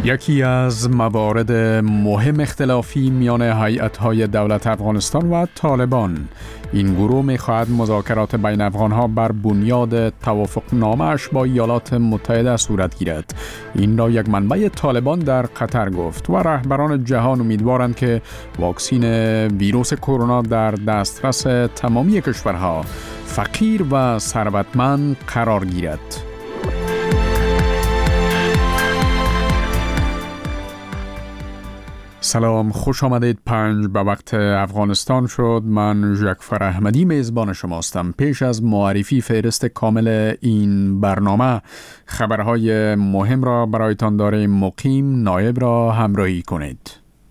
یکی از موارد مهم اختلافی میان هیئت‌های دولت افغانستان و طالبان، این گروه می‌خواهد مذاکرات بین افغان‌ها بر بنیاد توافقنامه‌اش با ایالات متحده صورت گیرد. این را یک منبع طالبان در قطر گفت و رهبران جهان امیدوارند که واکسین ویروس کرونا در دسترس تمامی کشورها فقیر و ثروتمند قرار گیرد. سلام، خوش آمدید. 5 به وقت افغانستان شد. من جعفر احمدی میزبان شماستم. پیش از معرفی فهرست کامل این برنامه، خبرهای مهم را برایتان داریم. مقیم نایب را همراهی کنید.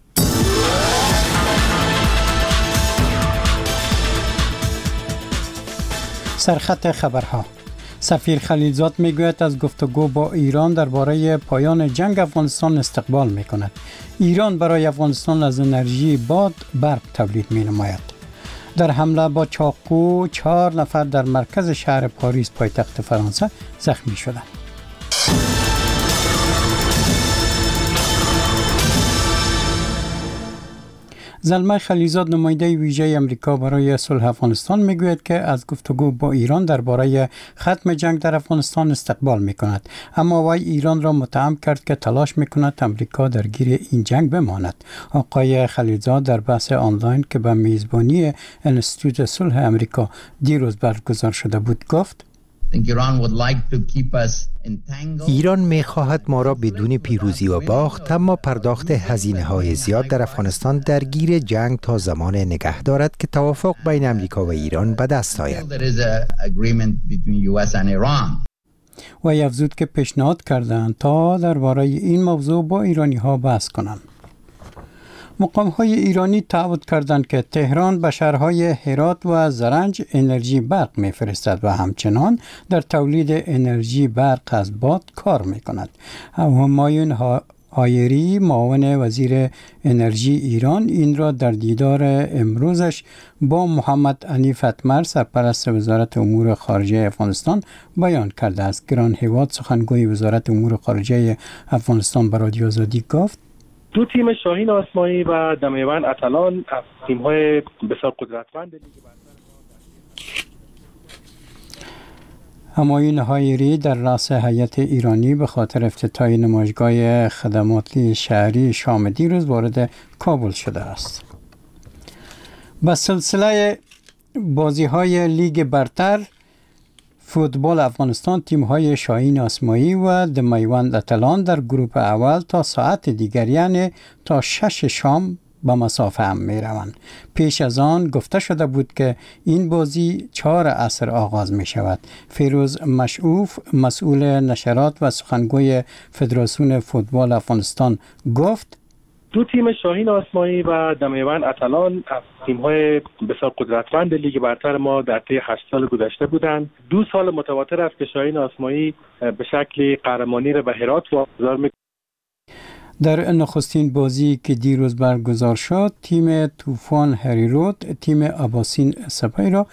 سرخط خبرها: سفیر خلیلزاد میگوید از گفتگو با ایران درباره پایان جنگ افغانستان استقبال میکند. ایران برای افغانستان از انرژی باد برق تولید مینماید. در حمله با چاقو 4 نفر در مرکز شهر پاریس پایتخت فرانسه زخمی شدند. زلمه خلیلزاد، نماینده ویژه امریکا برای صلح افغانستان، میگوید که از گفتگو با ایران درباره ختم جنگ در افغانستان استقبال میکند، اما وی ایران را متهم کرد که تلاش میکند امریکا درگیر این جنگ بماند. آقای خلیلزاد در بحث آنلاین که به میزبانی انستیتوت صلح امریکا دیروز برگزار شده بود گفت: ایران می‌خواهد ما را بدون پیروزی و باخت، اما پرداخت هزینه‌های زیاد در افغانستان درگیر جنگ تا زمان نگه دارد که توافق بین امریکا و ایران به دست آید. و افزود که پیشنهاد کردند تا درباره این موضوع با ایرانی‌ها بحث کنند. مقام‌های ایرانی تعهد کردند که تهران به شهرهای هرات و زرنج انرژی برق می‌فرستد و همچنان در تولید انرژی برق از باد کار می‌کند. همایون هایری، معاون وزیر انرژی ایران، این را در دیدار امروزش با محمد حنیف اتمر، سرپرست وزارت امور خارجه افغانستان، بیان کرده است. گران هیواد، سخنگوی وزارت امور خارجه افغانستان، به رادیو آزادی گفت: دو تیم شاهین آسمایی و دمیوند اتلان از تیم‌های بسیار قدرتمند لیگ برتر. همایون هایری در رأس هیئت ایرانی به خاطر افتتاح نمایشگاه خدمات شهری شام دیروز وارد کابل شده است. به سلسله بازی‌های لیگ برتر فوتبال افغانستان، تیم‌های شاهین آسمایی و دمیوند اتلان در گروه اول تا ساعت دیگر، یعنی تا 6 شام به مسافه هم می‌روند. پیش از آن گفته شده بود که این بازی 4 عصر آغاز می شود. فیروز مشعوف، مسئول نشرات و سخنگوی فدراسیون فوتبال افغانستان گفت: دو تیم شاهین آسمایی و دمیوند اتلان از تیم‌های بسیار قدرتمند لیگ برتر ما در طی 8 سال گذشته بودند. 2 سال متواتر است که شاهین آسمایی به شکل قهرمانی را به هرات واگذار می‌کند. در نخستین بازی که دیروز برگزار شد، تیم طوفان هریرود تیم اباسین سپاهی را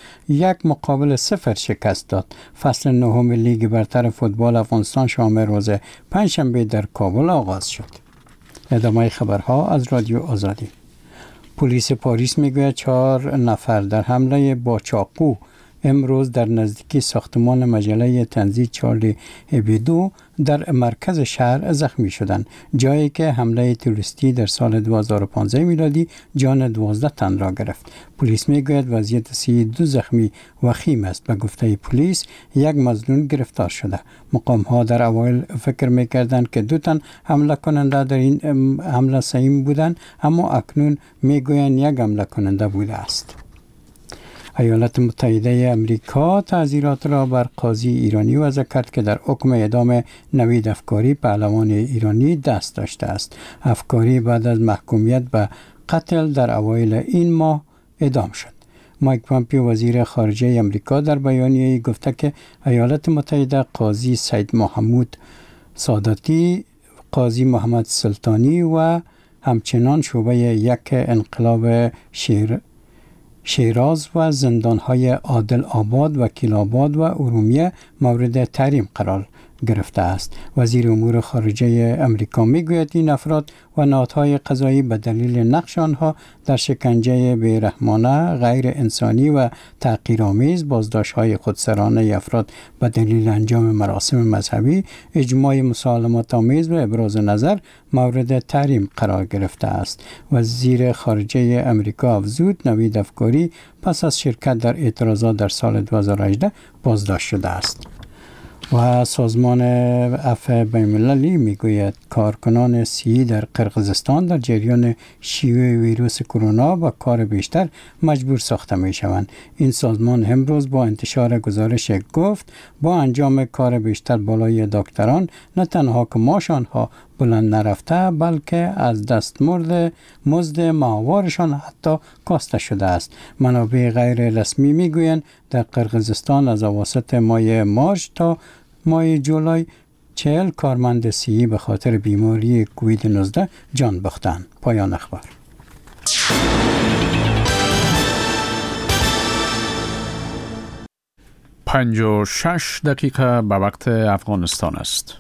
1-0 شکست داد. فصل 9 لیگ برتر فوتبال افغانستان شام روز پنجشنبه در کابل آغاز شد. ادامه خبرها از رادیو آزادی. پلیس پاریس میگوید 4 نفر در حمله با چاقو امروز در نزدیکی ساختمان مجله تنزیه چارلی هبدو در مرکز شهر زخمی شدند، جایی که حمله تروریستی در سال 2015 میلادی جان 12 تن را گرفت. پلیس میگوید وضعیت 32 زخمی وخیم است. به گفته پلیس 1 مظنون گرفتار شده. مقام ها در اوایل فکر میکردند که 2 تن حمله کننده در این حمله سهیم بودند، اما اکنون میگویند 1 حمله کننده بوده است. ایالات متحده امریکا تعزیرات را بر قاضی ایرانی وضع کرد که در حکم اعدام نوید افکاری، پهلوان ایرانی، دست داشته است. افکاری بعد از محکومیت به قتل در اوایل این ماه اعدام شد. مایک پامپیو، وزیر خارجه امریکا، در بیانیه‌ای گفته که ایالات متحده قاضی سید محمود ساداتی، قاضی محمد سلطانی و همچنان شعبه 1 انقلاب شیراز و زندان‌های عادل آباد، وکیل آباد و ارومیه مورد تحریم قرار گرفته است. وزیر امور خارجه امریکا میگوید این افراد و نهادهای قضایی به دلیل نقش آنها در شکنجه بیرحمانه، غیر انسانی و تحقیرآمیز، بازداشت‌های خودسرانه افراد به دلیل انجام مراسم مذهبی، اجماع مسالمت آمیز و ابراز نظر مورد تحریم قرار گرفته است. وزیر خارجه امریکا افزود نوید افکاری پس از شرکت در اعتراضات در سال 2018 بازداشت شده است. و سازمان عفو بین‌المللی میگوید کارکنان صحی در قرقیزستان در جریان شیوع ویروس کرونا و کار بیشتر مجبور ساخته می شوند. این سازمان امروز با انتشار گزارش گفت با انجام کار بیشتر بالای دکتران نه تنها که معاش آنها بلند نرفته بلکه از دستمزد ماهوارشان حتی کاسته شده است. منابع غیر رسمی میگویند در قرقیزستان از اواسط ماه مارس تا ماه جولای 40 کارمند صحی به خاطر بیماری کووید 19 جان باختند. پایان اخبار. 56 دقیقه به وقت افغانستان است.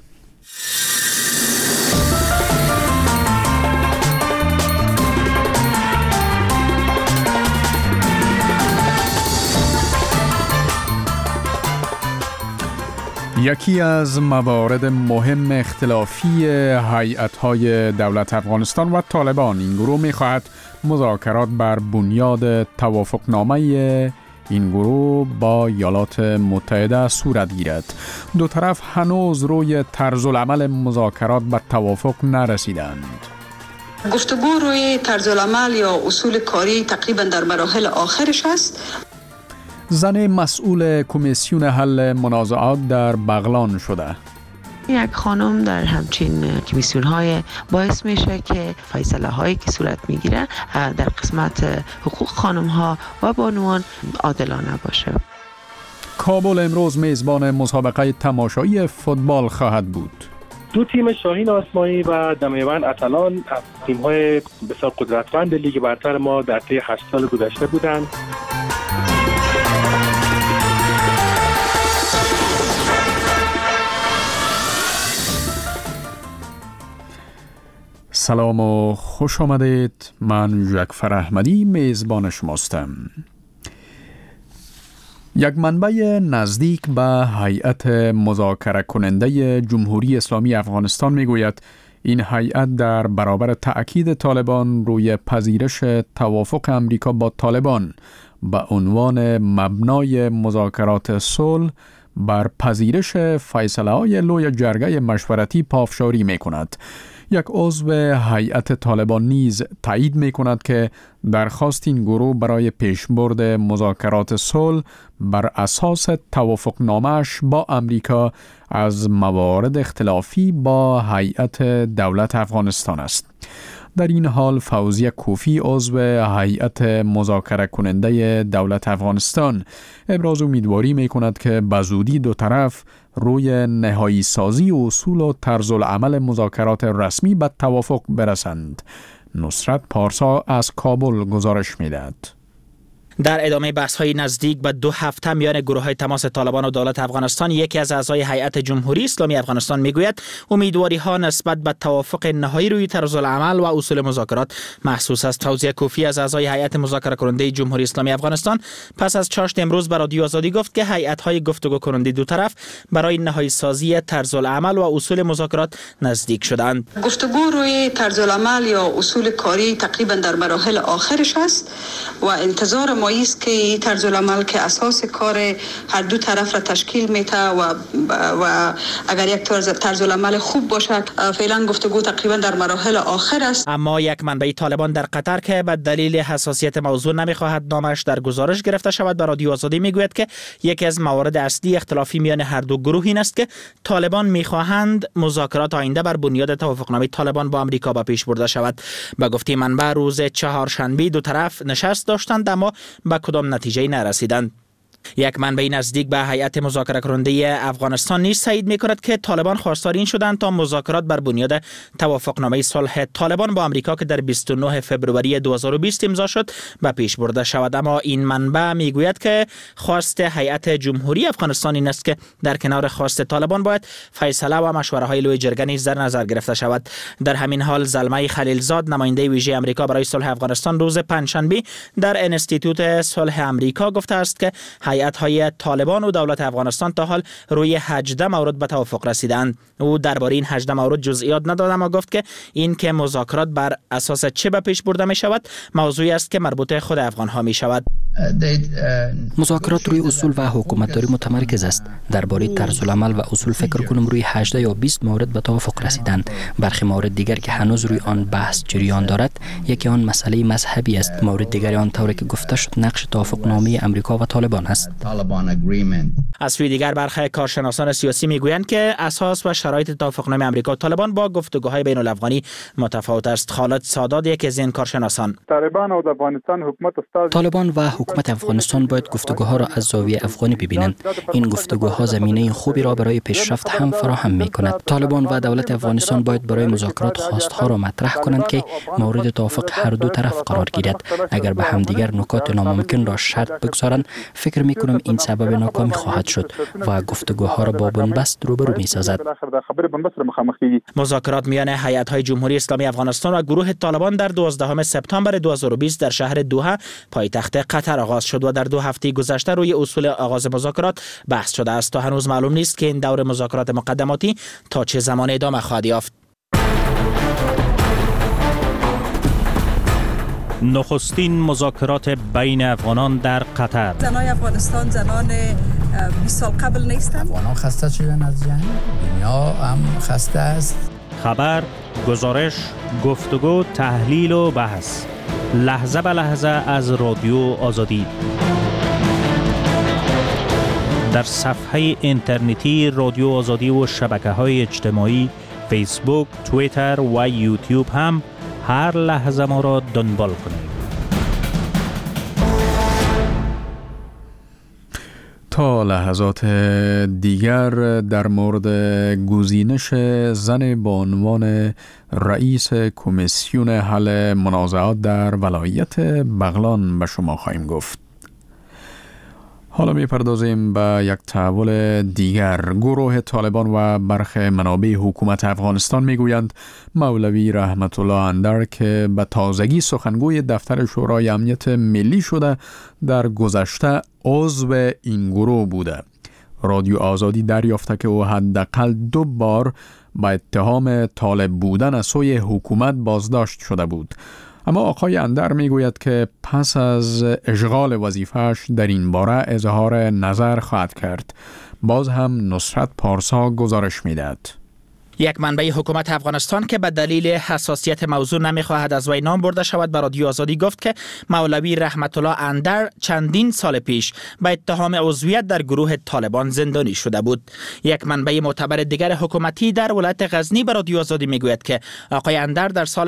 یکی از موارد مهم اختلافی هیئت‌های دولت افغانستان و طالبان این گروه می‌خواهد مذاکرات بر بنیاد توافقنامه این گروه با ایالات متحده صورت گیرد. دو طرف هنوز روی طرز العمل مذاکرات به توافق نرسیدند. گفتگو روی طرز العمل یا اصول کاری تقریبا در مراحل آخرش است. زن مسئول کمیسیون حل منازعات در بغلان شده. یک خانم در همچین کمیسیون های باعث میشه که فیصله هایی که صورت میگیره در قسمت حقوق خانم ها و بانوان عادلانه باشه. کابل امروز میزبان مسابقه تماشایی فوتبال خواهد بود. دو تیم شاهین آسمایی و دمیوند اتلان از تیم‌های بسیار قدرتمند لیگ برتر ما در طی 8 سال گذشته بودند. سلام و خوش آمدید. من جعفر احمدی میزبان شماستم. یک منبع نزدیک به هیئت مذاکره کننده جمهوری اسلامی افغانستان میگوید این هیئت در برابر تأکید طالبان روی پذیرش توافق امریکا با طالبان به عنوان مبنای مذاکرات صلح بر پذیرش فیصله‌های لوی جرگه مشورتی پافشاری می‌کند. یک عضو هیئت طالبان نیز تایید می‌کند که درخواست این گروه برای پیشبرد مذاکرات صلح بر اساس توافقنامه‌اش با امریکا از موارد اختلافی با هیئت دولت افغانستان است. در این حال فوزیه کوفی عضو هیئت مذاکره کننده دولت افغانستان ابراز امیدواری می‌کند که بزودی دو طرف روی نهایی سازی اصول و طرز العمل مذاکرات رسمی به توافق برسند. نصرت پارسا از کابل گزارش می‌دهد. در ادامه بحث‌های نزدیک به 2 هفته میان گروه‌های تماس طالبان و دولت افغانستان، یکی از اعضای هیئت جمهوری اسلامی افغانستان میگوید امیدواری‌ها نسبت به توافق نهایی روی طرز العمل و اصول مذاکرات محسوس است. فوزیه کوفی از اعضای هیئت مذاکره کننده جمهوری اسلامی افغانستان پس از چاشت امروز به رادیو آزادی گفت که هیئت‌های گفتگو کننده دو طرف برای نهایی سازی طرز العمل و اصول مذاکرات نزدیک شدند. گفتگو روی طرز العمل یا اصول کاری تقریبا در مراحل آخرش است و انتظار ما است که طرز العمل که اساس کار هر دو طرف را تشکیل میده و اگر یک طرز العمل خوب باشد فعلا گفتگو تقریبا در مراحل آخر است. اما یک منبع طالبان در قطر که به دلیل حساسیت موضوع نمیخواهد نامش در گزارش گرفته شود به رادیو آزادی میگوید که یکی از موارد اصلی اختلافی میان هر دو گروه این است که طالبان میخواهند مذاکرات آینده بر بنیاد توافقنامه طالبان با امریکا به پیش برده شود. به گفته منبع روز چهارشنبه دو طرف نشست داشتند اما به کدام نتیجه نرسیدند. یک منبع نزدیک به هیئت مذاکره کننده افغانستان نیز تایید می‌کند که طالبان خواستار این شدند تا مذاکرات بر بنیاد توافقنامه صلح طالبان با آمریکا که در 29 فوریه 2020 امضا شد به پیش برده شود. اما این منبع میگوید که خواست هیئت جمهوری افغانستان این است که در کنار خواست طالبان باید فیصله و مشوره‌های لوی جرگه نیز در نظر گرفته شود. در همین حال زلمه خلیلزاد نماینده ویژه آمریکا برای صلح افغانستان روز پنجشنبه در انستیتوت صلح آمریکا گفته است که هیئت‌های طالبان و دولت افغانستان تا حال روی 18 مورد به توافق رسیدند. او درباره این 18 مورد جزئیات نداد، اما گفت که این که مذاکرات بر اساس چه به پیش برده می شود موضوعی است که مربوط خود افغان‌ها می شود. مذاکرات روی اصول و حکومتداری متمرکز است. درباره طرز العمل و اصول فکر کنم روی 18 یا 20 مورد به توافق رسیدند. برخی موارد دیگر که هنوز روی آن بحث جریان دارد، یکی آن مسئله مذهبی است. مورد دیگر آن طوری که گفته شد نقش توافقنامه آمریکا و طالبان است. از سوی دیگر برخی کارشناسان سیاسی میگویند که اساس و شرایط توافقنامه آمریکا و طالبان با گفتگوهای بین الافغانی متفاوت است. خالد سادات یکی از این کارشناسان: طالبان و حکومت افغانستان باید گفتگوها را از زاویه افغانی ببینند. این گفتگوها زمینه خوبی را برای پیشرفت هم فراهم می‌کند. طالبان و دولت افغانستان باید برای مذاکرات خواستها را مطرح کنند که مورد توافق هر دو طرف قرار گیرد. اگر به همدیگر نکات ناممکن را شرط بگذارند، فکر می‌کنم این سبب ناکامی خواهد شد و گفتگوها را با بنبست روبرو می‌سازد. مذاکرات میان هیئت‌های جمهوری اسلامی افغانستان و گروه طالبان در 12 سپتامبر 2020 در شهر دوحه پایتخت قطر آغاز شد و در 2 هفته گذشته روی اصول آغاز مذاکرات بحث شده است. تا هنوز معلوم نیست که این دور مذاکرات مقدماتی تا چه زمان ادامه خواهد یافت. نخستین مذاکرات بین افغانان در قطر. زنان افغانستان زنان 20 سال قبل نیستند. افغانان خسته شدن از جنگ، دنیا هم خسته است. خبر، گزارش، گفتگو، تحلیل و بحث لحظه به لحظه از رادیو آزادی در صفحه اینترنتی رادیو آزادی و شبکه‌های اجتماعی فیسبوک، توییتر و یوتیوب هم هر لحظه ما را دنبال کنید. تا لحظات دیگر در مورد گزینش زن به عنوان رئیس کمیسیون حل منازعات در ولایت بغلان به شما خواهیم گفت. حالا می‌پردازیم به یک تحول دیگر. گروه طالبان و برخی منابع حکومت افغانستان میگویند مولوی رحمت الله اندر که به تازگی سخنگوی دفتر شورای امنیت ملی شده در گذشته عضو این گروه بوده. رادیو آزادی دریافته که او حداقل 2 بار به اتهام طالب بودن از سوی حکومت بازداشت شده بود. اما آقای اندر میگوید که پس از اشغال وظیفه‌اش در این باره اظهار نظر خواهد کرد. باز هم نصرت پارسا گزارش میدهد. یک منبع حکومت افغانستان که به دلیل حساسیت موضوع نمیخواهد از وی نام برده شود به رادیو آزادی گفت که مولوی رحمت الله اندر چندین سال پیش به اتهام عضویت در گروه طالبان زندانی شده بود. یک منبع معتبر دیگر حکومتی در ولایت غزنی به رادیو آزادی میگوید که آقای اندر در سال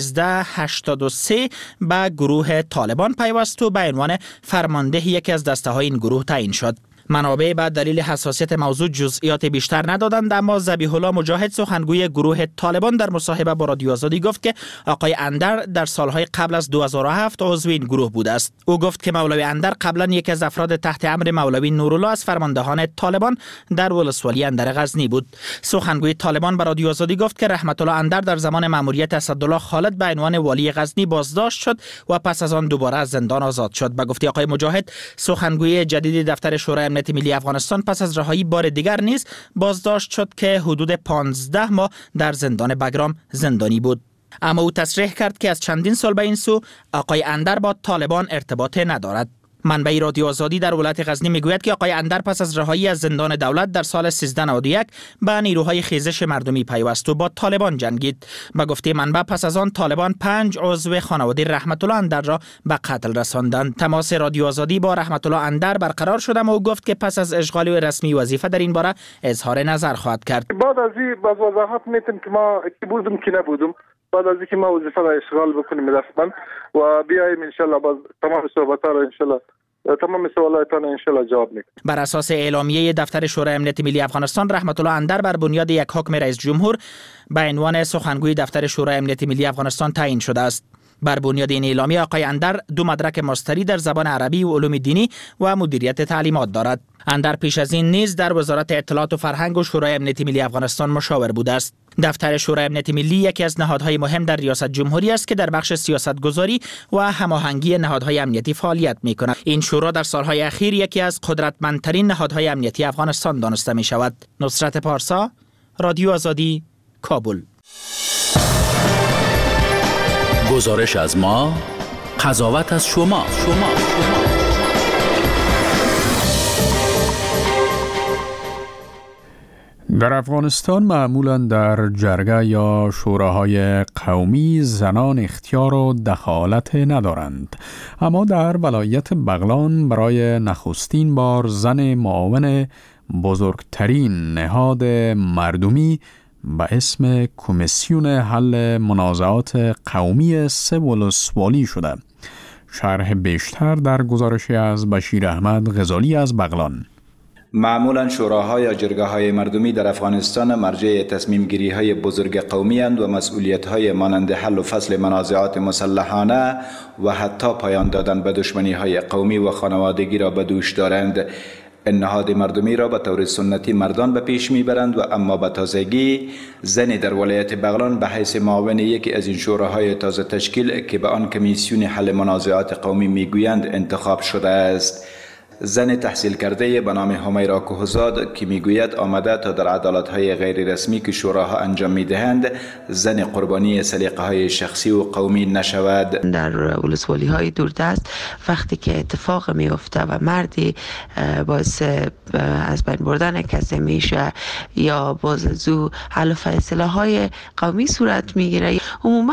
1383 به گروه طالبان پیوست و به عنوان فرمانده یکی از دسته‌های این گروه تعیین شد. منابع به دلیل حساسیت موضوع جزئیات بیشتر ندادند، اما ذبیح الله مجاهد سخنگوی گروه طالبان در مصاحبه با رادیو آزادی گفت که آقای اندر در سالهای قبل از 2007 عضو این گروه بوده است. او گفت که مولوی اندر قبلا یکی از افراد تحت امر مولوی نورالله از فرماندهان طالبان در ولسوالی اندر غزنی بود. سخنگوی طالبان به رادیو آزادی گفت که رحمت الله اندر در زمان مأموریت اسدالله خالد به عنوان والی غزنی بازداشت شد و پس از آن دوباره از زندان آزاد شد. به گفته آقای مجاهد سخنگوی جدید دفتر شورای امنیت ملی افغانستان پس از رهایی بار دیگر نیز بازداشت شد که حدود 15 ماه در زندان بگرام زندانی بود. اما او تصریح کرد که از چندین سال به این سو آقای اندر با طالبان ارتباط ندارد. منبع رادیو آزادی در ولایت غزنی میگوید که آقای اندر پس از رهایی از زندان دولت در سال 1391 به نیروهای خیزش مردمی پیوست و با طالبان جنگید. به گفته منبع پس از آن طالبان 5 عضو خانواده رحمت الله اندر را به قتل رساندند. تماس رادیو آزادی با رحمت الله اندر برقرار شد و او گفت که پس از اشغال رسمی وظیفه در این باره اظهار نظر خواهد کرد. بعد از این باز وضاحت میتونم که ما کی بودم کی نبودم. بعد از اینکه ما وظیفه را اشغال بکنیم رسما و بیایم ان شاء الله باز تمام صحبت‌ها را ان شاء الله تمام سوالاتتان ان شاء الله جواب میکنم. بر اساس اعلامیه دفتر شورای امنیت ملی افغانستان، رحمت الله اندر بر بنیاد یک حکم رئیس جمهور به عنوان سخنگوی دفتر شورای امنیت ملی افغانستان تعیین شده است. بر بنیاد این اعلامیه آقای اندر 2 مدرک ماستری در زبان عربی و علوم دینی و مدیریت تعلیمات دارد. اندر پیش از این نیز در وزارت اطلاعات و فرهنگ و شورای امنیت ملی افغانستان مشاور بوده است. دفتر شورای امنیت ملی یکی از نهادهای مهم در ریاست جمهوری است که در بخش سیاستگذاری و هماهنگی نهادهای امنیتی فعالیت می‌کند. این شورا در سالهای اخیر یکی از قدرتمندترین نهادهای امنیتی افغانستان دانسته می‌شود. نصرت پارسا، رادیو آزادی، کابل. گزارش از ما، قضاوت از شما. در افغانستان معمولاً در جرگه یا شوراهای قومی زنان اختیار و دخالت ندارند، اما در ولایت بغلان برای نخستین بار زن معاون بزرگترین نهاد مردمی به اسم کمیسیون حل منازعات قومی 3 ولسوالی شده. شرح بیشتر در گزارشی از بشیر احمد غزالی از بغلان. معمولا شوراها یا جرگه‌های مردمی در افغانستان مرجع تصمیم گیری‌های بزرگ قومی اند و مسئولیت‌های مانند حل و فصل منازعات مسلحانه و حتی پایان دادن به دشمنی‌های قومی و خانوادگی را به دوش دارند. این نهاد مردمی را به طور سنتی مردان به پیش میبرند و اما به تازگی زنی در ولایت بغلان به حیث معاون یکی از این شوراهای تازه تشکیل که به آن کمیسیون حل منازعات قومی میگویند انتخاب شده است. زن تحصیل کرده به نام همیرا کوهزاد که میگوید آمده تا در عدالت‌های غیر رسمی که شوراها انجام میدهند زن قربانی سلیقه‌های شخصی و قومی نشود. در ولسوالی‌های دوردست وقتی که اتفاق میفته و مردی باعث از بین بردن کسی میشه یا باز از او حل و فیصله‌های قومی صورت میگیره، عموما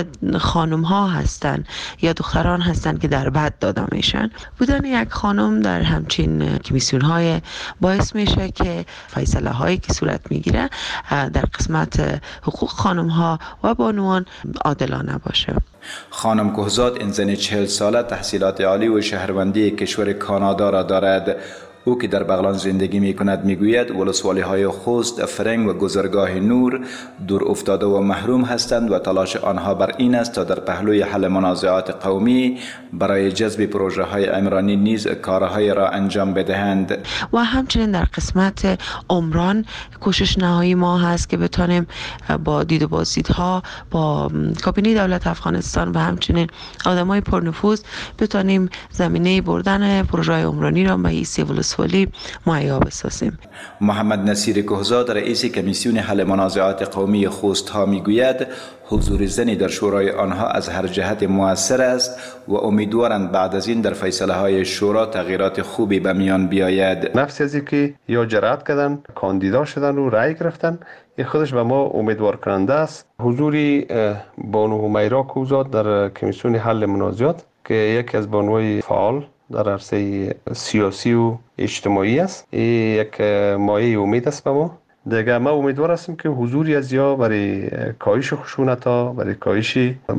خانم‌ها هستن یا دختران هستن که در بد داده میشن. بودن یک خانم در همچین کمیسیون‌های باعث میشه که فیصله‌هایی که صورت میگیره در قسمت حقوق خانم‌ها و بانوان عادلانه باشه. خانم کوهزاد این زن 40 ساله تحصیلات عالی و شهروندی کشور کانادا را دارد. او که در بغلان زندگی می کند می گوید ولسوالی های خوست، فرنگ و گذرگاه نور دور افتاده و محروم هستند و تلاش آنها بر این است تا در پهلوی حل منازعات قومی برای جذب پروژه های عمرانی نیز کارهای را انجام بدهند. و همچنین در قسمت عمران کوشش نهایی ما هست که بتانیم با دید و بازدیدها با کابینه دولت افغانستان و همچنین آدمای پرنفوذ بتانیم زمینه بردن پروژه عمرانی را به حیث ولسوالی مهیا بسازیم. محمد نصیر کوهزاد رئیس کمیسیون حل منازعات قومی خوست ها میگوید حضور زنی در شورای آنها از هر جهت مؤثر است و امیدوارند بعد از این در فیصله های شورا تغییرات خوبی به میان بیاید. نفس از که یا جرأت کردن کاندیدا شدن و رأی گرفتن، این خودش به ما امیدوار کننده است. حضور بانو همیرا کوهزاد در کمیسیون حل منازعات که یکی از بانوهای فعال در عرصه سیاسی و اجتماعی است، یک مایه امید است به ما. دیگه ما امیدوار هستیم که حضوری از یا برای کاهش خشونت‌ها، برای کاهش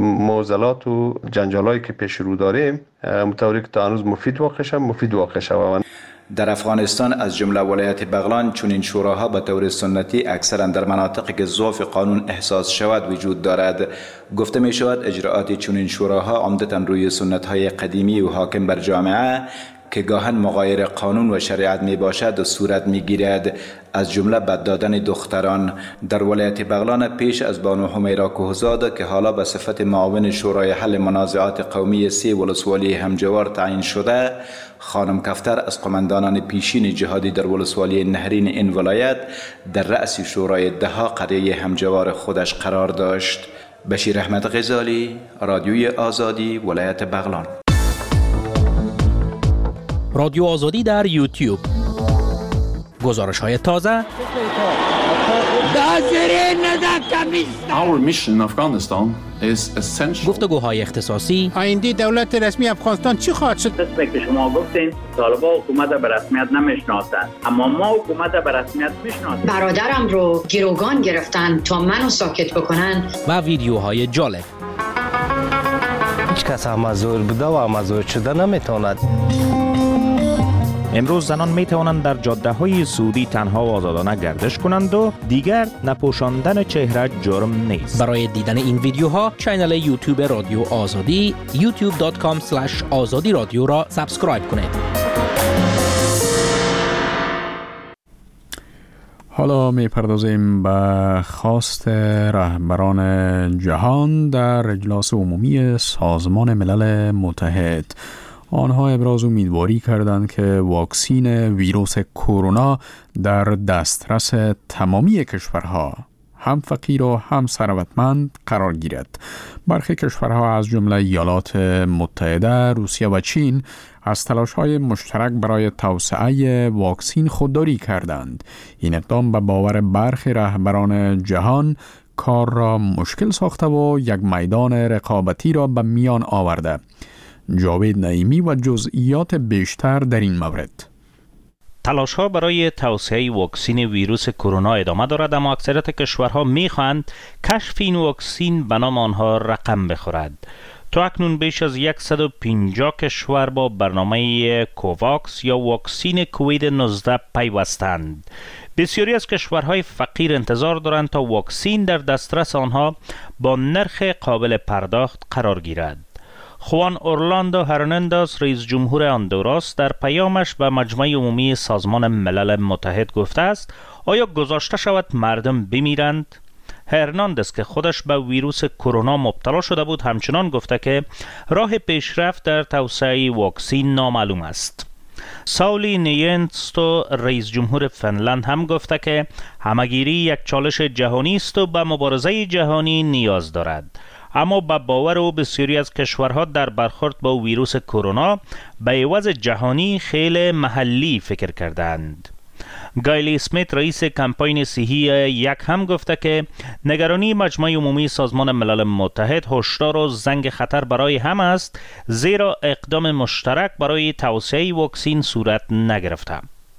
معضلات و جنجالایی که پیش رو داریم مطوری که تا هنوز مفید واقع شود. در افغانستان از جمله ولایت بغلان چون این شوراها به طور سنتی اکثرا در مناطقی که ضعف قانون احساس شود وجود دارد. گفته می شود اجراعات چون این شوراها عمدتاً روی سنت‌های قدیمی و حاکم بر جامعه که گاهن مغایر قانون و شریعت می باشد صورت می گیرد، از جمله بد دادن دختران. در ولایت بغلان پیش از بانو همیرا کوهزاد که حالا به صفت معاون شورای حل منازعات قومی 3 ولسوالی همجوار تعیین شده، خانم کفتر از قماندانان پیشین جهادی در ولسوالی نهرین این ولایت در رأس شورای 10 قریه همجوار خودش قرار داشت. بشیر احمد غزالی، رادیوی آزادی، ولایت بغلان. رادیو آزادی در یوتیوب. گزارش های تازه. گفتگوهای اختصاصی. آینده دولت رسمی افغانستان چی خواهد شد؟ که شما گفتین طالبان حکومت به رسمیت نمیشناسند، اما ما حکومت به رسمیت میشناسیم. برادرم رو گروگان گرفتن تا منو ساکت بکنن. و ویدیوهای جالب. هیچ کس هم مزور بوده و مزور شده نمیتواند. امروز زنان می توانند در جاده های سعودی تنها و آزادانه گردش کنند و دیگر نپوشاندن چهره جرم نیست. برای دیدن این ویدیوها کانال یوتیوب رادیو آزادی youtube.com/azadi رادیو را سابسکرایب کنید. حالا می‌پردازیم به خواست رهبران جهان در اجلاس عمومی سازمان ملل متحد. آنها ابراز امیدواری کردند که واکسین ویروس کرونا در دسترس تمامی کشورها، هم فقیر و هم ثروتمند قرار گیرد. برخی کشورها از جمله ایالات متحده، روسیه و چین از تلاش‌های مشترک برای توسعه واکسین خودداری کردند. این اقدام به باور برخی رهبران جهان کار را مشکل ساخته و یک میدان رقابتی را به میان آورده. جاوید نعیمی و جزئیات بیشتر در این مورد. تلاش‌ها برای توسعه واکسین ویروس کرونا ادامه دارد، اما اکثریت کشورها می‌خواهند کشف این واکسین به نام آنها رقم بخورد. تا اکنون بیش از 150 کشور با برنامه کوواکس یا واکسین کووید 19 پیوستند. بسیاری از کشورهای فقیر انتظار دارند تا واکسین در دسترس آنها با نرخ قابل پرداخت قرار گیرد. خوان اورلاندو هرناندز، رئیس جمهور هندوراس، در پیامش به مجمع عمومی سازمان ملل متحد گفته است آیا گذاشته شود مردم بمیرند؟ هرناندز که خودش به ویروس کرونا مبتلا شده بود همچنان گفته که راه پیشرفت در توسعه واکسین نامعلوم است. ساولی نیینستو، رئیس جمهور فنلند، هم گفته که همگیری یک چالش جهانی است و به مبارزه جهانی نیاز دارد. اما به باور او بسیاری از کشورها در برخورد با ویروس کرونا به عوض جهانی خیلی محلی فکر کردند. گایلی اسمیت، رئیس کمپاین صحی یک، هم گفته که نگرانی مجمع عمومی سازمان ملل متحد هشدار و زنگ خطر برای هم است، زیرا اقدام مشترک برای توسعه واکسین صورت نگرفته.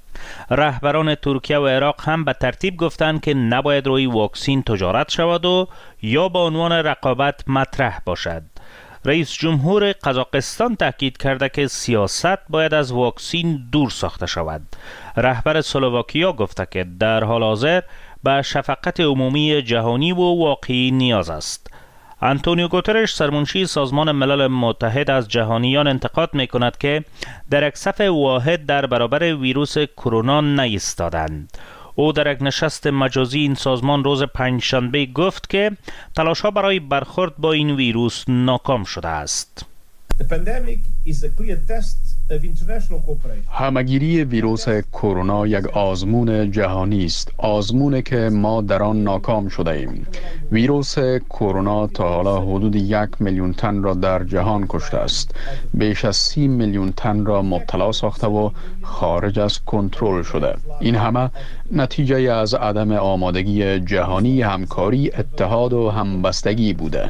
رهبران ترکیه و عراق هم به ترتیب گفتند که نباید روی واکسین تجارت شود و یا به عنوان رقابت مطرح باشد. رئیس جمهور قزاقستان تاکید کرده که سیاست باید از واکسین دور ساخته شود. رهبر اسلواکیا گفته که در حال حاضر به شفقت عمومی جهانی و واقعی نیاز است. آنتونیو گوترش، سرمنشی سازمان ملل متحد، از جهانیان انتقاد می کند که در یک صف واحد در برابر ویروس کرونا نایستادند. او در یک نشست مجازی این سازمان روز پنجشنبه گفت که تلاش‌ها برای برخورد با این ویروس ناکام شده است. همگیری ویروس کرونا یک آزمون جهانی است، آزمونی که ما در آن ناکام شده ایم. ویروس کرونا تا حالا حدود 1 میلیون تن را در جهان کشته است، بیش از 30 میلیون تن را مبتلا ساخته و خارج از کنترل شده. این همه نتیجه از عدم آمادگی جهانی، همکاری، اتحاد و همبستگی بوده.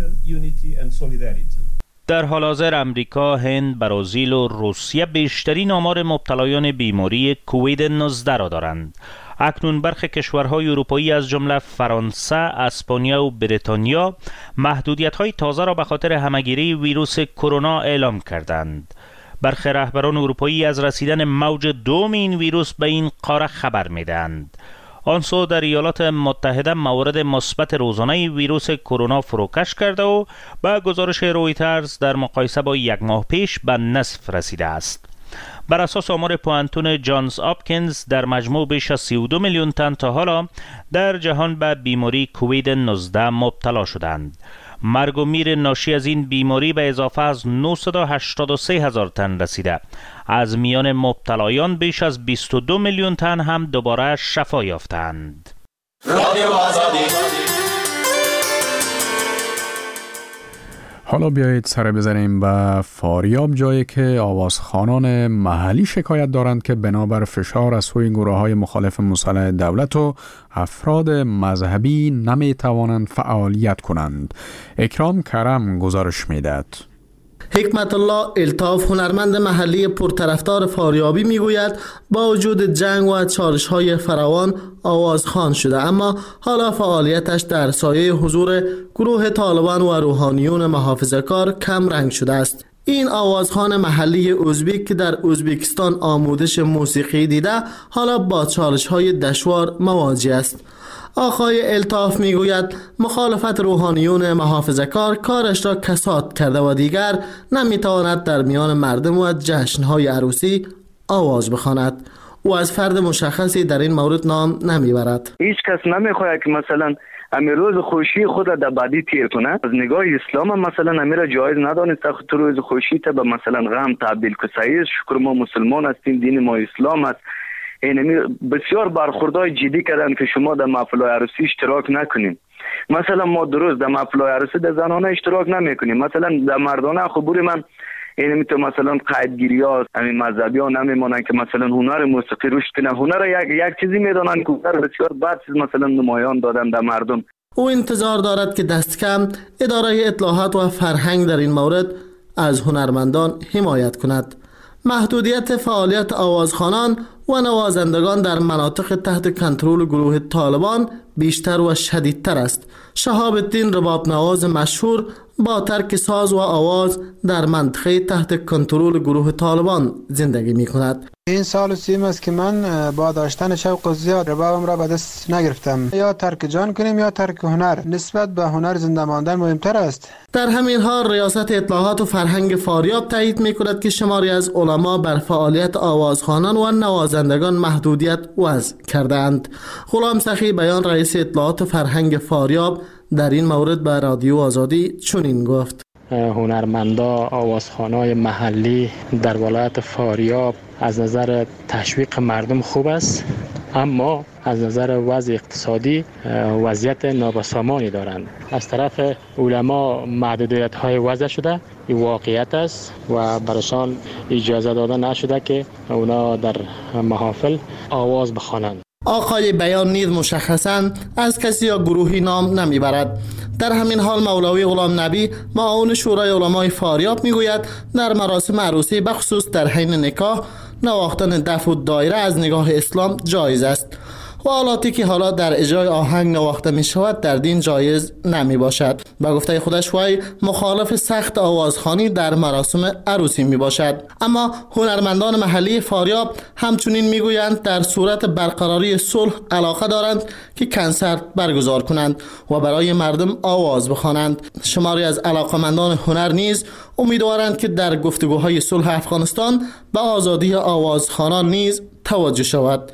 در حال حاضر امریکا، هند، برزیل و روسیه بیشترین آمار مبتلایان بیماری کووید 19 را دارند. اکنون برخی کشورهای اروپایی از جمله فرانسه، اسپانیا و بریتانیا محدودیت‌های تازه را به خاطر همه‌گیری ویروس کرونا اعلام کردند. برخی رهبران اروپایی از رسیدن موج دوم این ویروس به این قاره خبر می‌دهند. آنسو در ایالات متحده مورد مثبت روزانه ویروس کرونا فروکش کرده و با گزارش رویترز در مقایسه با یک ماه پیش به نصف رسیده است. بر اساس آمار پوانتون جانز آپکینز، در مجموع بیش از 32 میلیون تن تا حالا در جهان به بیماری کووید 19 مبتلا شدند. مرگ و میر ناشی از این بیماری به اضافه از 983 هزار تن رسیده. از میان مبتلایان بیش از 22 میلیون تن هم دوباره شفا یافتند. حالا بیایید سر بزنیم به فاریاب، جایی که آوازخوانان محلی شکایت دارند که بنابر فشار از سوی گروه‌های مخالف مسلح دولت و افراد مذهبی نمی توانند فعالیت کنند. اکرام کرم گزارش می‌دهد. حکمت الله الطاف، هنرمند محلی پرطرفدار فاریابی، میگوید با وجود جنگ و چالش‌های فراوان آوازخوان شده، اما حالا فعالیتش در سایه حضور گروه طالبان و روحانیون محافظه‌کار کم رنگ شده است. این آوازخوان محلی ازبک که در ازبکستان آموزش موسیقی دیده حالا با چالش‌های دشوار مواجه است. آقای الطاف میگوید مخالفت روحانیون محافظه‌کار کارش را کساد کرده و دیگر نمیتواند در میان مردم و جشن‌های عروسی آواز بخواند. او از فرد مشخصی در این مورد نام نمیبرد. هیچ کس نمیخواهد که مثلا امی روز خوشی خود در بعدی تیر کنه. از نگاه اسلام مثلا امی را جایز ندانست تو روز خوشی تا به مثلا غم تبدیل کنی. شکر ما مسلمان هستیم، دین ما اسلام است. این بسیار برخوردهای جدی کردن که شما در محفل‌های عروسی اشتراک نکنین. مثلا ما درست در محفل‌های عروسی در زنانه اشتراک نمیکنیم. مثلا در مردانه خبور من این تو مثلا قیدگیری ها همین مذهبی ها نمیمونن که مثلا هنر موسیقی روش کنن. هنر یک چیزی میدونن که بسیار بد چیز مثلا نمایان دادن در مردم. او انتظار دارد که دست کم اداره اطلاعات و فرهنگ در این مورد از هنرمندان حمایت کند. محدودیت فعالیت آوازخوانان و نوازندگان در مناطق تحت کنترل گروه طالبان بیشتر و شدیدتر است. شهاب الدین رباب نواز مشهور با ترک ساز و آواز در منطقه تحت کنترل گروه طالبان زندگی می کند. این سال سیم است که من با داشتن شوق زیاد ربابم را به دست نگرفتم. یا ترک جان کنیم یا ترک هنر. نسبت به هنر زنده ماندن مهمتر است. در همین حال ریاست اطلاعات و فرهنگ فاریاب تایید می کند که شماری از علما بر فعالیت آوازخوانان و نوازندگان محدودیت وضع کردند. غلام سخی بیان رئیس اطلاعات و فرهنگ فاریاب در این مورد به رادیو آزادی چنین گفت: هنرمندا آوازخوانای محلی در ولایت فاریاب از نظر تشویق مردم خوب است، اما از نظر وضع اقتصادی وضعیت نابسامانی دارند. از طرف علما محدودیت های وضع شده، این واقعیت است و برایشان اجازه داده نشده که اونا در محافل آواز بخوانند. آقای بیان نیز مشخصاً از کسی یا گروهی نام نمیبرد. در همین حال مولوی غلام نبی معاون شورای علمای فاریاب میگوید در مراسم عروسی بخصوص در حین نکاح نواختن دف و دایره از نگاه اسلام جایز است و آلاتی که حالا در اجرای آهنگ نواخته می شود در دین جایز نمی باشد. با گفته خودش وی مخالف سخت آوازخوانی در مراسم عروسی می باشد. اما هنرمندان محلی فاریاب همچنین می گویند در صورت برقراری صلح علاقه دارند که کنسرت برگزار کنند و برای مردم آواز بخوانند. شماری از علاقمندان هنر نیز امیدوارند که در گفتگوهای صلح افغانستان به آزادی آوازخوانان نیز توجه شود.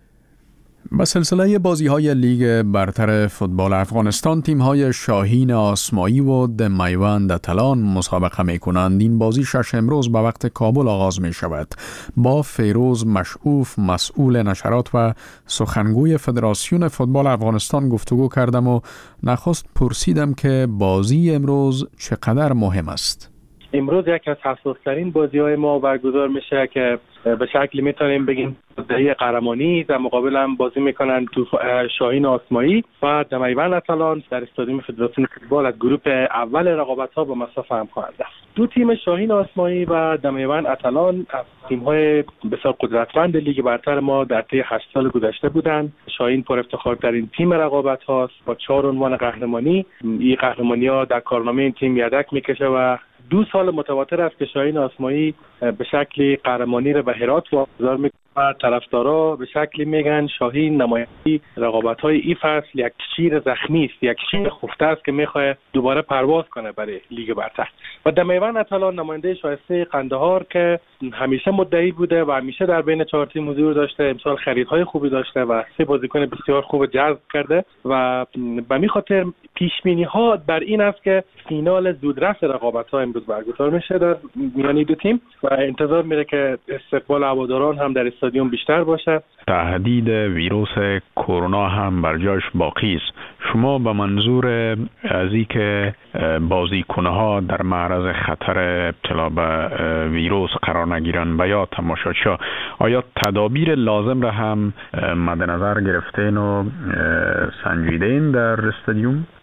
به سلسله بازی‌های لیگ برتر فوتبال افغانستان تیم‌های شاهین آسمایی و دمیوند اتلان مسابقه می‌کنند. این بازی 6 امروز به وقت کابل آغاز می‌شود. با فیروز مشعوف مسئول نشرات و سخنگوی فدراسیون فوتبال افغانستان گفتگو کردم و نخست پرسیدم که بازی امروز چقدر مهم است. امروز یک از حساس‌ترین بازی‌های ما برگزار میشه که به شکلی میتونیم بگیم دهه قهرمانی در مقابل هم بازی میکنن تو شاهین آسمایی و دمیوند اتلان در استادیوم فدراسیون فوتبال از گروه اول رقابت‌ها با مصاف هم خواهند است. دو تیم شاهین آسمایی و دمیوند اتلان از تیم‌های بسیار قدرتمند لیگ برتر ما در طی 8 سال گذشته بودند. شاهین پر افتخارترین تیم رقابت‌هاست با 4 عنوان قهرمانی. این قهرمانی‌ها در کارنامه این تیم یدک میکشه و 2 سال متواتر است که شاهین آسمایی به شکلی قهرمانی را به هرات واگذار میکنه و طرفدارا به شکلی میگن شاهین نمایندگی رقابت‌های این فصل یک شیر زخمی است، یک شیر خفته است که میخواد دوباره پرواز کنه برای لیگ برتر. و دمیوند اتلان نماینده شایسته قندهار که همیشه مدعی بوده و همیشه در بین 4 تیم حضور داشته، امسال خریدهای خوبی داشته و 3 بازیکن بسیار خوب جذب کرده و به می خاطر پیش‌بینی‌ها بر این است که فینال زودرس رقابت‌ها امروز برگزار میشه در میان دو تیم و انتظار میره که استقبال هواداران هم در استادیوم بیشتر باشه. تهدید ویروس کرونا هم بر جاش باقی است. شما به منظور از اینکه بازیکن‌ها در معرض خطر ابتلا به ویروس قرار نگیرن و یا تماشاچی‌ها آیا تدابیر لازم را هم مد نظر گرفتین و سنجیدین در استادیوم؟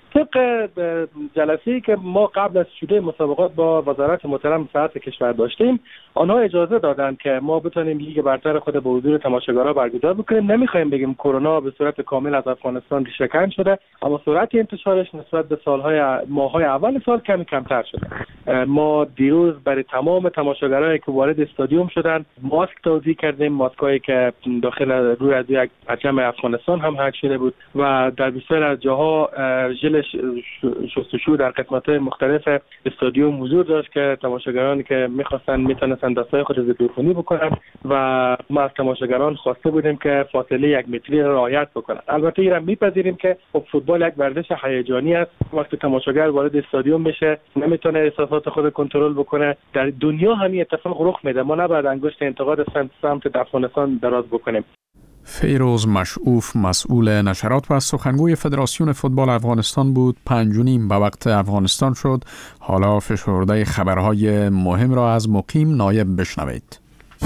طبق جلسه‌ای که ما قبل از شروع مسابقات با وزارت محترم صحت کشور داشتیم، آنها اجازه دادند که ما بتونیم لیگ برتر خود به حضور تماشاگرها برگزار بکنیم. نمیخوایم بگیم کرونا به صورت کامل از افغانستان ریشه‌کن شده، اما سرعت انتشارش نسبت به ماه‌های اول سال کمی کمتر شده. ما دیروز برای تمام تماشاگرایی که وارد استادیوم شدند ماسک توزیع کردیم، ماسکایی که داخل روی از یک پرچم افغانستان هم حک شده بود و در بسیار از جاها ژل شستشو در قسمت‌های مختلف استادیوم حضور داشت که تماشاگرانی که میتونستن دستای خود ضد عفونی بکنن و ما از تماشاگران خواسته بودیم که فاصله 1 متری را رعایت بکنن. البته این را میپذیریم که فوتبال یک ورزش هیجانی است. وقتی تماشاگر وارد استادیوم میشه نمیتونه احساسات خود کنترل بکنه. در دنیا همین اتفاق رخ میده. ما نباید انگشت انتقاد سمت افغانستان دراز بکنیم. فیروز مشعوف مسئول نشرات و سخنگوی فدراسیون فوتبال افغانستان بود. 5:30 به وقت افغانستان شد. حالا فشرده خبرهای مهم را از مقیم نایب بشنوید.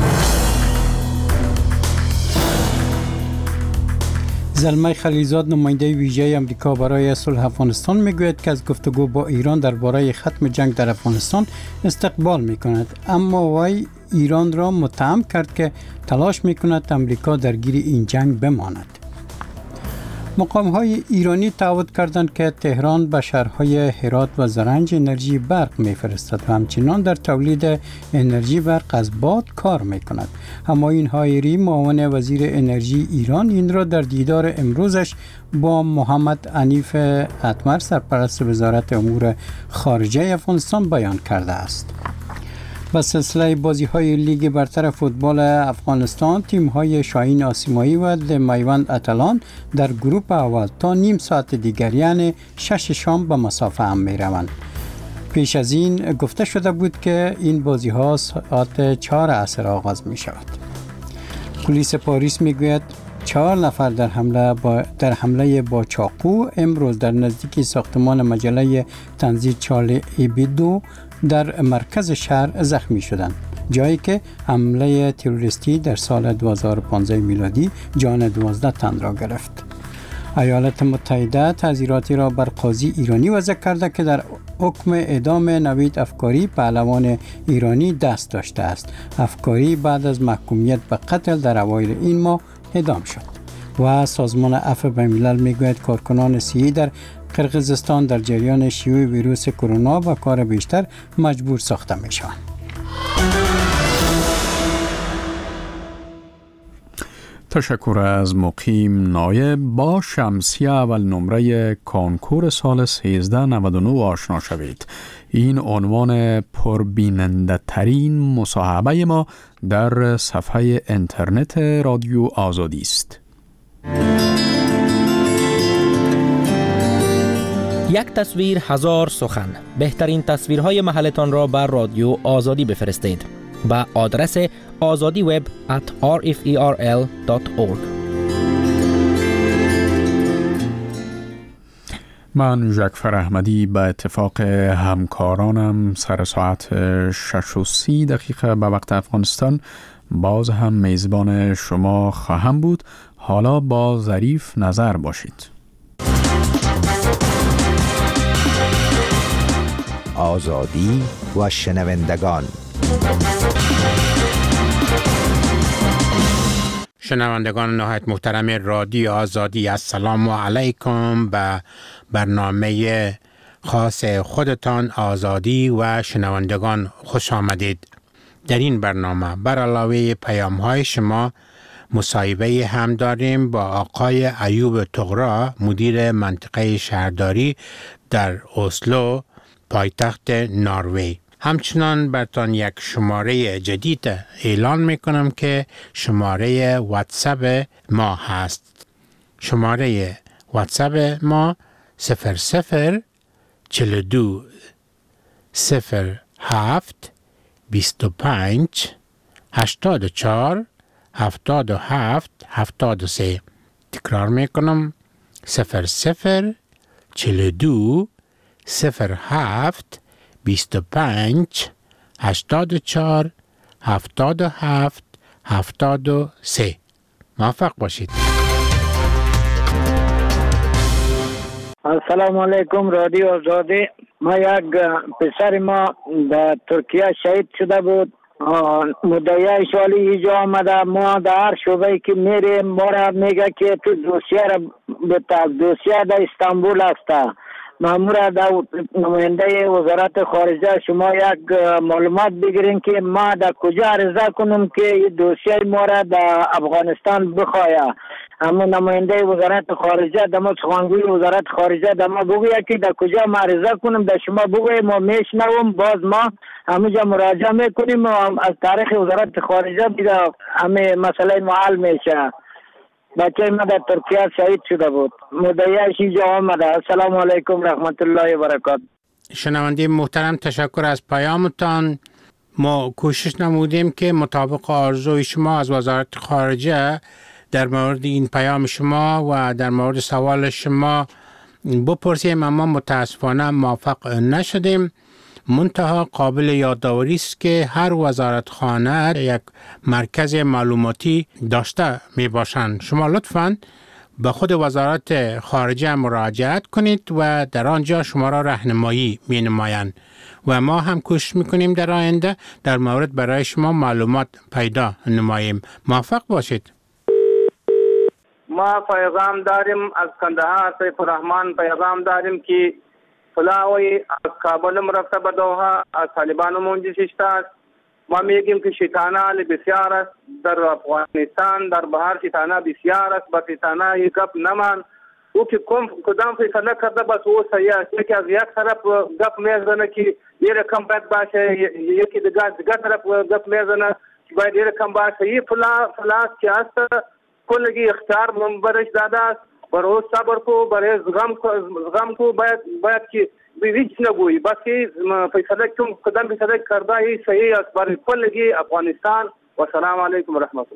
زلمه خلیلزاد نماینده ویژه آمریکا برای صلح افغانستان میگوید که از گفتگو با ایران درباره ختم جنگ در افغانستان استقبال میکند، اما وی ایران را متهم کرد که تلاش میکند آمریکا درگیر این جنگ بماند. مقام‌های ایرانی تعهد کردند که تهران به شهرهای هرات و زرنج انرژی برق می‌فرستد و همچنین در تولید انرژی برق از باد کار می‌کند. همایون حایری معاون وزیر انرژی ایران این را در دیدار امروزش با محمد عنیف اتمر سرپرست وزارت امور خارجه افغانستان بیان کرده است. با سلسله بازی‌های لیگ برتر فوتبال افغانستان، تیم‌های شاهین آسیمایی و میوند اتلان در گروه اول تا نیم ساعت دیگر یعنی 6 شام به مسافه هم می‌روند. پیش از این گفته شده بود که این بازی‌ها ساعت 4 عصر آغاز می‌شود. پلیس پاریس می‌گوید 4 نفر در حمله با چاقو امروز در نزدیکی ساختمان مجله تنزیل چارلی ایبدو در مرکز شهر زخمی شدند، جایی که حمله تروریستی در سال 2015 میلادی جان 12 تن را گرفت. ایالات متحده تعزیراتی را بر قاضی ایرانی وضع کرده که در حکم اعدام نوید افکاری پهلوان ایرانی دست داشته است. افکاری بعد از محکومیت به قتل در اوایل این ماه اعدام شد و سازمان عفو بین‌الملل میگوید کارکنان صحی در قرقیزستان در جریان شیوع ویروس کرونا و کار بیشتر مجبور ساخته میشوند. تشکر از مقیم نایب. با شمسیه اول نمره کنکور سال 1399 آشنا شوید. این عنوان پربیننده ترین مصاحبه ما در صفحه اینترنت رادیو آزادی است. یک تصویر هزار سخن. بهترین تصویرهای محلتان را بر رادیو آزادی بفرستید با آدرس azadiweb@rferl.org. من جعفر احمدی به اتفاق همکارانم سر ساعت 6:30 به وقت افغانستان باز هم میزبان شما خواهم بود. حالا با ظریف نظر باشید. آزادی و شنوندگان. شنوندگان نهایت محترم رادیو آزادی، السلام علیکم. به برنامه خاص خودتان آزادی و شنوندگان خوش آمدید. در این برنامه بر علاوه پیام های شما مصاحبه هم داریم با آقای ایوب طغرا، مدیر منطقه شهرداری در اسلو، پایتخت نروژ. همچنان برتان یک شماره جدید اعلان میکنم که شماره واتساپ ما هست. شماره واتساپ ما 0042 07 25 84 77 73. تکرار میکنم 0042 07 25 84 77 73. موفق باشید. السلام علیکم رادیو آزادی. ما یک پسر ما در ترکیه شهید شده بود. مدعی سالی اینجا آمده. ما در هر شعبه که میریم ما را میگه که تو دوسیه را بتاک. دوسیه در استانبول است. مامور در نماینده وزارت خارجه شما یک معلومات بگیرین که ما در کجا عرضه کنم که این دوسیه ما را در افغانستان بخواهد. اما نماینده وزارت خارجه در ما سخنگوی وزارت خارجه در ما بگوید که در کجا ما عرضه کنم. در شما بگوید ما میشنوم. باز ما همونجا مراجعه میکنیم و از تاریخ وزارت خارجه دیگه همه مسئله ما حل میشه. بچه ما در ترکیه شهید شده بود. مدعیش اینجا آمده. السلام علیکم رحمت الله و برکاته. شنونده محترم تشکر از پیامتان. ما کوشش نمودیم که مطابق آرزوی شما از وزارت خارجه در مورد این پیام شما و در مورد سوال شما بپرسیم، اما متاسفانه موفق نشدیم. منتها قابل یادآوری است که هر وزارتخانه یک مرکز معلوماتی داشته می باشند. شما لطفاً به خود وزارت خارجه مراجعت کنید و در آنجا شما را راهنمایی می نمایند و ما هم کوشش می کنیم در آینده در مورد برای شما معلومات پیدا نماییم. موفق باشید. ما پیغام داریم از کندهار، سیف الرحمن پیغام داریم که فلاوی از کابل رفته به دوحه، از طالبان منجش است. ما میگیم که شیطانه بسیار است در افغانستان، در بهار شیطانه بسیار است. با شیطانه یک گپ نمان. او که کدام فیصله کرده بس او صحیح است. یکی از یک طرف گپ میزنه که یه رقم باید باشه، یکی دیگه طرف گپ میزنه که باید یه رقم باشه. این فلاس که است کلگی اختیار برش داده است. برای صبر کو، برای زغم کو باید که هیچ نگویی. بس که فیصله کدام فیصله کرده ای صحیح است برای کلگی افغانستان. و سلام علیکم و رحمت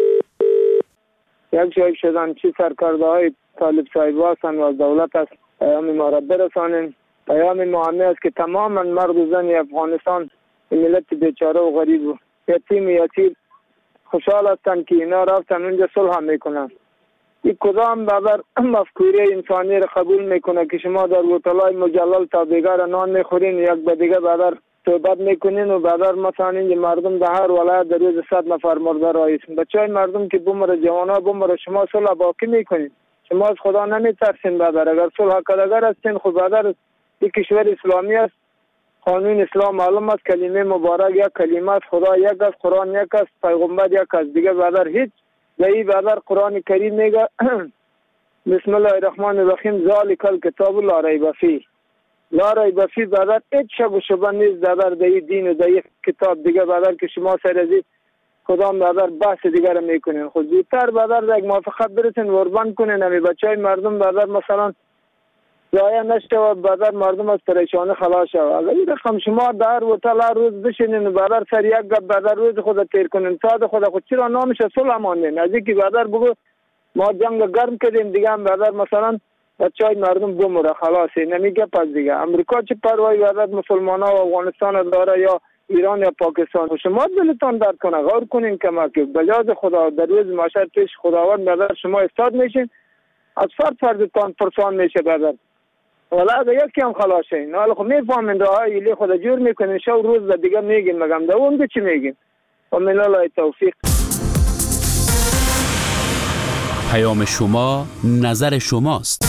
الله. یک جای شدن چی سرکرده های طالب صاحب هستند و از دولت است پیام ما را برسانیم. پیام ما همه است که تماما مرد و زن افغانستان ملت بیچاره و غریب و یتیم خوشحال هستند که اینا رفتن اونجا صلح میکنن. این کدام بابر مفکوره انسانی را قبول میکنه که شما در هتل‌های مجلل تا دیگر نان میخورین، یک به دیگه بابر صحبت میکنین و بابر مثلا این مردم در هر ولایت در روز 100 نفر مرده رایسن. بچهای مردم که بمره، جوانا بمره، شما صلح باقی میکنین. شما از خدا نمیترسین بابر. اگر صلح کردگر هستین خب بابر یک کشور اسلامی است، قانون اسلام معلوم است، کلمه مبارک یک کلمه است، خدا یک است، قرآن یک است، پیغمبر یک است. دیگه بابر هیچ لئی بابر قرآن کریم میگه بسم الله الرحمن الرحیم ذالک الکتاب لا ریب فیه. لا ریب فیه بابر هیچ شک و شبهه نیست بابر در این دین و در این کتاب دیگه بابر که شما سر از کدام بابر بحث دیگر را میکنین. خود زودتر بابر در یک موافقت برسین و قربان کنین. همی بچهای مردم بابر مثلا ضایع نشه و بابر مردم از پریشانی خلاص شود. اگر این رقم شما در هتل هر روز بشینین و بابر سر یک گپ بابر روز خود تیر کنین، ساعت خود چرا نامشه صلح ماندین؟ از اینکه بابر بگو ما جنگ گرم کردیم دیگه هم بابر مثلا بچهای مردم بمره خلاصه نمیگه. پس دیگه امریکا چه پروایی بابر مسلمان ها و افغانستان داره یا ایران یا پاکستان؟ شما دلتان درد کنه غور کنین کمک بجاز خدا در روز محشر پیش خداوند بابر شما استاد میشین، از فرضتان پرسان میشه بابر. ولی اگه یکی هم خلاص شدین حالا خب میفهمین راه ایلی خود جور میکنین، شو روز دیگه میگین مگم ده اون چی میگین. و من الله توفیق. پیام شما نظر شماست.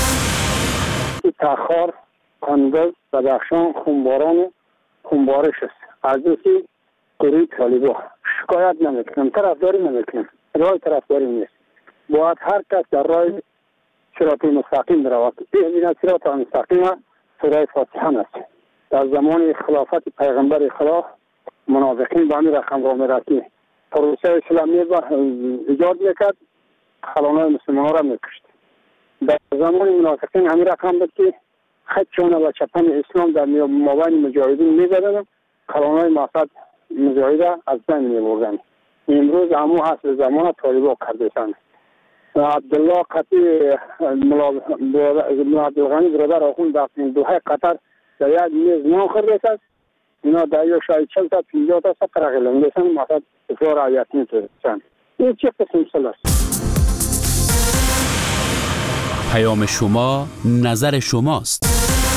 تخار، قندز، بدخشان، خونبارش است. از اینکه گروه طالبان شکایت نمیکنم، طرفداری نمیکنم، راه طرفداری نیست. باید هر کس در راه صراط مستقیم برود. این صراط مستقیم سوره فاتحه است. در زمان خلافت پیغمبر خدا منافقین به همین رقم را می‌رسید. پروسه اسلامی ایجاد میکرد، خلانای مسلمان را میکشت. در زمان منافقین همین رقم بود که خدشانه و چپن اسلام در مابین مجاهدین می‌زدند، خلانای مقصد مجاهد از بین می‌بردند. امروز همو هست به زمان طالبان کردستان. عبدالله قطعی عبدالغنی برادر آخوند در دوحه قطر در یک میز نان خورده است. اینا در یک شاید 40 تا 50 تا سفر غلنگه هستند، مقصد بسیار عیاتی میتونستند. این چه قسم صلح است؟ پیام شما نظر شماست.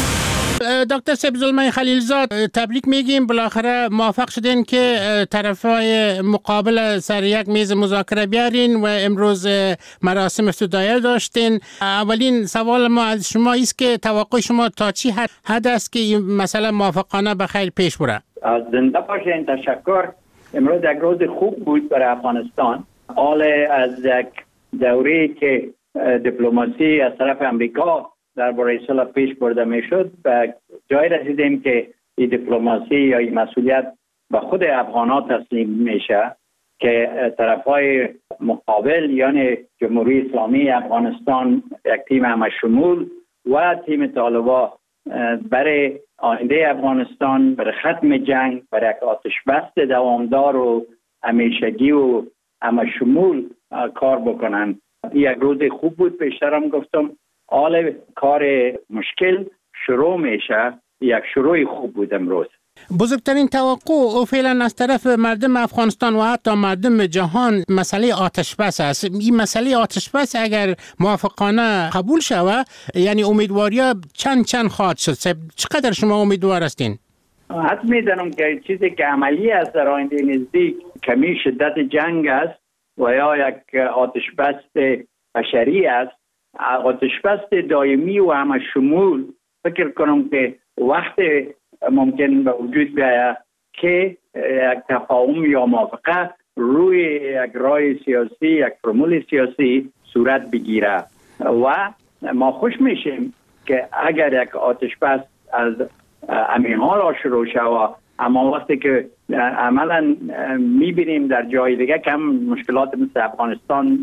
دکتر سبزلمای خلیلزاد، تبریک میگیم، بالاخره موافق شدین که طرفای مقابل سر یک میز مذاکره بیارین و امروز مراسم افتتاحیه داشتین. اولین سوال ما از شما است که توقع شما تا چی حد است که این مسئله موافقانه به خیر پیش بره؟ زنده باشین. تشکر. امروز یک روز خوب بود برای افغانستان. حال از یک دوره که دیپلماسی از طرف امریکا درباره صلح پیش برده میشد، به جای رسیدیم که این دیپلماسی یا این مسئولیت به خود افغان‌ها تسلیم میشه که طرفای مقابل یعنی جمهوری اسلامی افغانستان، یک تیم همشمول و تیم طالبان برای آینده افغانستان، برای ختم جنگ، برای یک آتش بس دوامدار و همیشگی و همشمول کار بکنن. یک روز خوب بود. پیشترم گفتم حال کار مشکل شروع میشه. یک شروع خوب بود امروز. بزرگترین توقع او فعلا از طرف مردم افغانستان و حتی مردم جهان مسئله آتش بس است. این مسئله آتش بس اگر موافقانه قبول شود، یعنی امیدواری چند خواهد شد. چقدر شما امیدوار هستین؟ حد میدانم که چیزی که عملی است در آینده نزدیک کمی شدت جنگ است و یا یک آتش بس بشری است. آتش بس دائمی و همه شمول فکر کنم که وقت ممکن به وجود بیاید که یک تفاهم یا موافقه روی یک راه سیاسی، یک فرمول سیاسی صورت بگیره و ما خوش میشیم که اگر یک آتش بس از همین حال شروع شود. اما وقتی که عملا میبینیم در جای دیگه کم مشکلات مثل افغانستان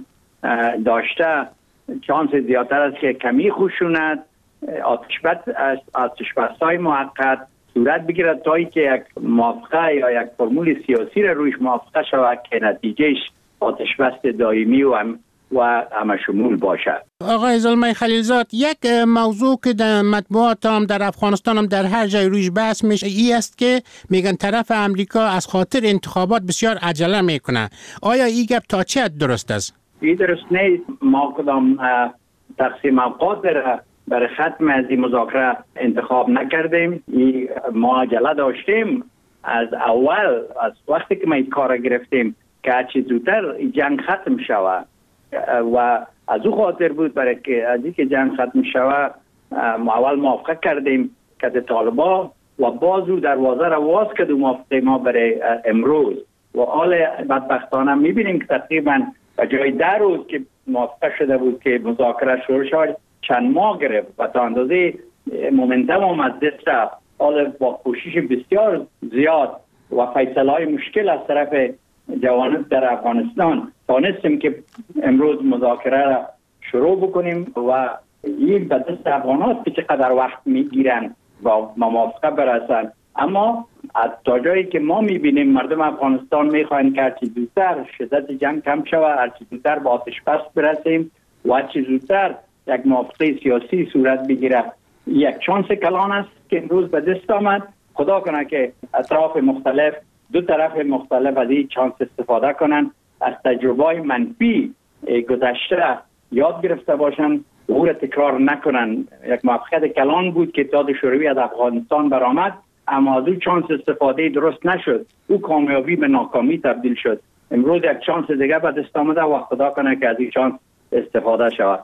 داشته، چانس زیادتر است که کمی خشونت، آتش بس‌های موقت صورت بگیرد تا اینکه یک موافقه یا یک فرمول سیاسی را رویش موافقه شود که نتیجهش آتش بس دائمی و همشمول باشد. آقای زلمای خلیلزاد، یک موضوع که در مطبوعات هم در افغانستان هم در هر جای رویش بحث میشه این است که میگن طرف امریکا از خاطر انتخابات بسیار عجله میکنه. آیا این گپ تا چه حد درست است؟ این درست نیست. ما کدام تقسیم اوقات برای ختم از این مذاکره انتخاب نکردیم. ما عجله داشتیم از اول، از وقتی که ما این کار گرفتیم که هرچی زودتر جنگ ختم شود و از او خاطر بود برای که از اینکه جنگ ختم شود ما اول موافقه کردیم که طالبان و باز او دروازه را باز کرد موافقه ما برای امروز و حال بدبختانه میبینیم که تقریبا به جای 10 روز که موافقه شده بود که مذاکره شروع شد چند ماه گرفت و تا اندازه مومنتم هم از دست رفت. حالا با کوشش بسیار زیاد و فیصله‌های مشکل از طرف جوانب در افغانستان تانستیم که امروز مذاکره را شروع بکنیم و این به دست افغانات که چقدر وقت میگیرن و موافقه برسن. اما تا جایی که ما میبینیم مردم افغانستان میخواین که هرچی زودتر شدت جنگ کم شود، هرچی زودتر با آتش بس برسیم و هرچی زودتر یک موافقه سیاسی صورت بگیره. یک چانس کلان است که امروز به دست آمد. خدا کنه که اطراف مختلف، دو طرف مختلف از این چانس استفاده کنن، از تجربه منفی گذشته یاد گرفته باشن، او را تکرار نکنن. یک موافقت کلان بود که اتحاد شوروی از افغانستان برآمد، اما از او چانس استفاده درست نشد. او کامیابی به ناکامی تبدیل شد. امروز یک چانس دیگه به دست آمده و خدا کنه که از این چانس استفاده شود.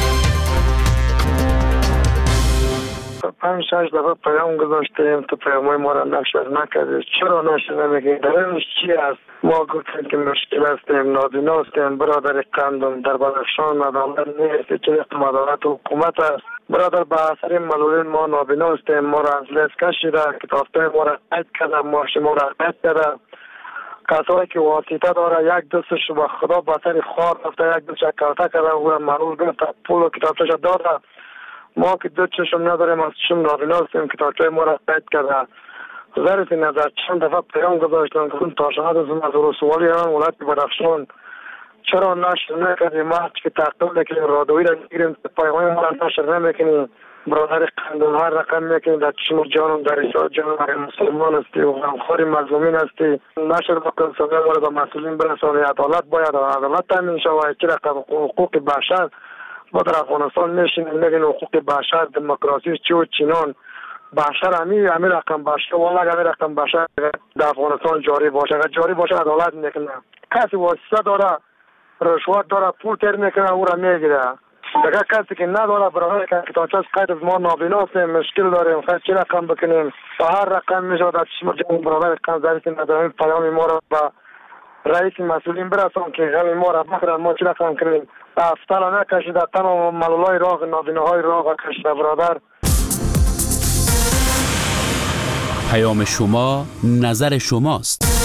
5-6 دفعه پیام گذاشتیم تو پیامای ما را نشر نکردید. چرا نشر نمیکنید؟ درنش چی است؟ ما گفتیم که مشکل هستیم، نابینا هستیم. برادر قندم در بدخشان عدالت نیست، چه عدالت حکومت است. برادر به اثر معلولین ما نابینا هستیم. ما را از لیست کشیده، کتاب‌های ما را قید کرده، ماش ما را قید کرده. کسایی که واسطه داره یک دستش به خدا به اثر خوار رفته، یک دستش کارتا کرده و معلول گرفته، پول و کتابش داده. ما که دو چشم نداریم، از چشم نابینا هستیم، کتاب‌های ما را قید کرده. ظرف نظر چند دفعه پیام گذاشتن که تاشهات از رسوالی ولایت بدخشان چرا نشر نکردیم؟ ما که تعقیب نکنیم، رادیویی را میگیریم، پیام‌های ما را نشر نمیکنیم. برادر قندون هر رقم میکنیم، در چشم جانم در ایشاد جانم اگر مسلمان هستی و غمخوار مظلومین هستی نشر بکن، صدای ما را به مسئولین برسانی. عدالت باید عدالت تامین شود. چه رقم حقوق بشر ما در افغانستان میشینیم میگن حقوق بشر، دموکراسی چی و چینان. بشر همین رقم بشر والا همین رقم بشر در افغانستان جاری باشه. اگر جاری باشه عدالت میکنه. کسی واسطه داره، رشوت داره، پول تر میکنه او را میگیره. دیگه کسی که نداره برای که تا چه قید از ما نابینا هستیم، مشکل داریم، خیلی چی رقم بکنیم. با هر رقم میشه در چشم جمهور برای رقم ضریف نداریم. پیام ما را با رئیس مسئولین برسان که غم ما را بخرن ما چی رقم کنیم. افتالا نکشیده تمام ملولای راه نابیناهای راه کشیده برادر. پیام شما نظر شماست.